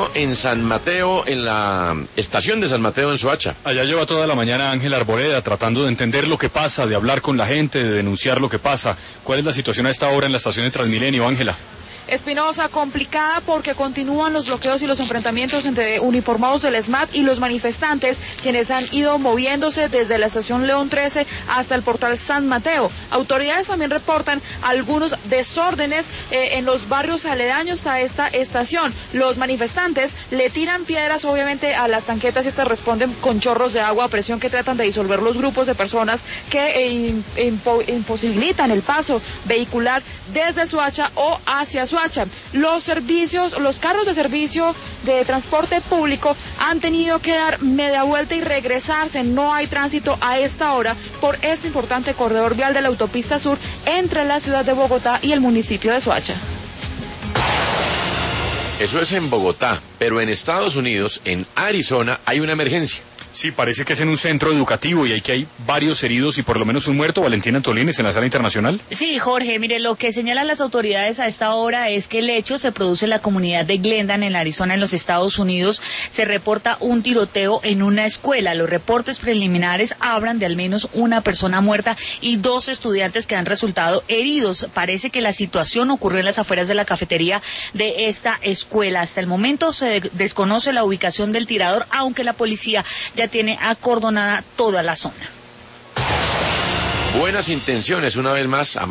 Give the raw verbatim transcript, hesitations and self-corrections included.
en San Mateo, en la estación de San Mateo en Soacha. Allá lleva toda la mañana Ángela Arboleda tratando de entender lo que pasa, de hablar con la gente, de denunciar lo que pasa. ¿Cuál es la situación a esta hora en la estación de Transmilenio, Ángela? Espinosa, complicada porque continúan los bloqueos y los enfrentamientos entre uniformados del SMAT y los manifestantes, quienes han ido moviéndose desde la estación León trece hasta el portal San Mateo. Autoridades también reportan algunos desórdenes eh, en los barrios aledaños a esta estación. Los manifestantes le tiran piedras obviamente a las tanquetas y estas responden con chorros de agua a presión que tratan de disolver los grupos de personas que eh, impo imposibilitan el paso vehicular desde Soacha o hacia Soacha. Los servicios, los carros de servicio de transporte público han tenido que dar media vuelta y regresarse. No hay tránsito a esta hora por este importante corredor vial de la autopista sur entre la ciudad de Bogotá y el municipio de Soacha. Eso es en Bogotá, pero en Estados Unidos, en Arizona, hay una emergencia. Sí, parece que es en un centro educativo y hay que hay varios heridos y por lo menos un muerto. Valentina Antolines, en la sala internacional. Sí, Jorge, mire, lo que señalan las autoridades a esta hora es que el hecho se produce en la comunidad de Glendale, en Arizona, en los Estados Unidos. Se reporta un tiroteo en una escuela. Los reportes preliminares hablan de al menos una persona muerta y dos estudiantes que han resultado heridos. Parece que la situación ocurrió en las afueras de la cafetería de esta escuela. Hasta el momento se desconoce la ubicación del tirador, aunque la policía ya tiene acordonada toda la zona. Buenas intenciones, una vez más.